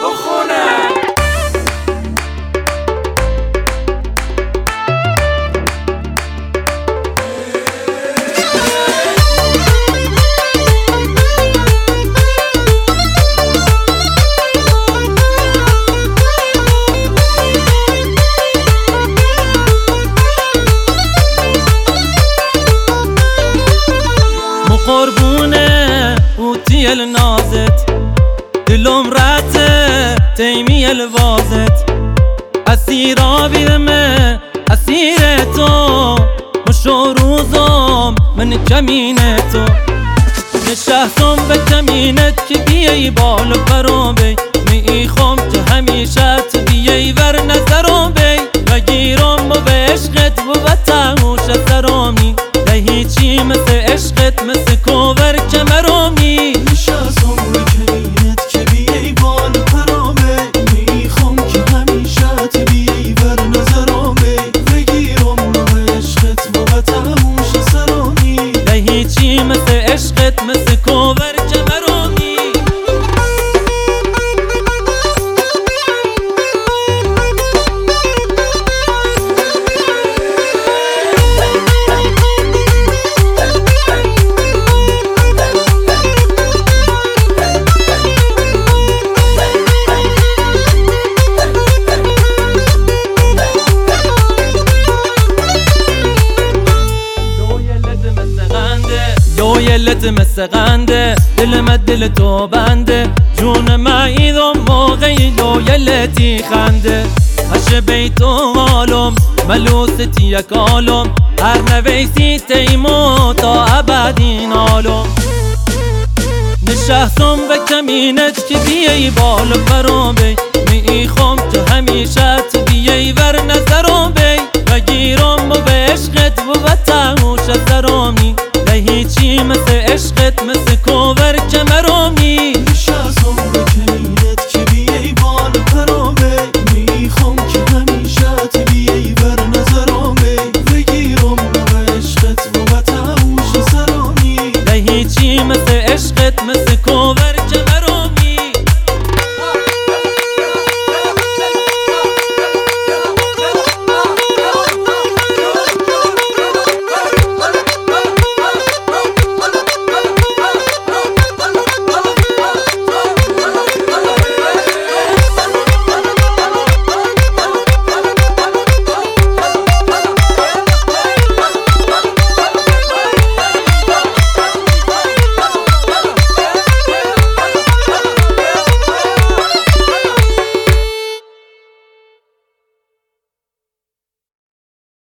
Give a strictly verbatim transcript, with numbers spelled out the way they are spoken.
بخونه. قربونه اوتی النازت دلم رته تیمی الوازت اسیرا بیرمه اسیر تو مشو روزم من کمین تو نشستم به کمینت که بیایی بال و پرم بی میخوام که همیشه تو بیایی ور نظرم بی بگیرم و به عشقت و به تموش سرمی هیچی مثل عشقت مثل کوور کمرمی نشستم به کمینت که بیایی بال پرامه میخوام که همیشه تی بیایی ور نظرامه بگیرم به عشقت و به تموش سرامی هیچی مثل عشقت مثل کوور کمرمی لویلت مثل قنده دل من دل تو بنده جون من ایدم موقعی لویلتی خنده هش بیتو عالم ملوستی یک عالم هر نویسی تیمو تا ابدین عالم نشستم به کمینت که بیایی بال پرم بی میخوام که همیشه تو بیایی ور نظرم بی بگیرم و به عشقت و به تموش سرامی هیچی مثل عشقت مثل کوور کمرمی نشستم به کمینت که بیایی بال پرامه میخوام که همیشه تی بیایی ور نظرامه بگیرم به عشقت و به تموش سرامی هیچی مثل عشقت مثل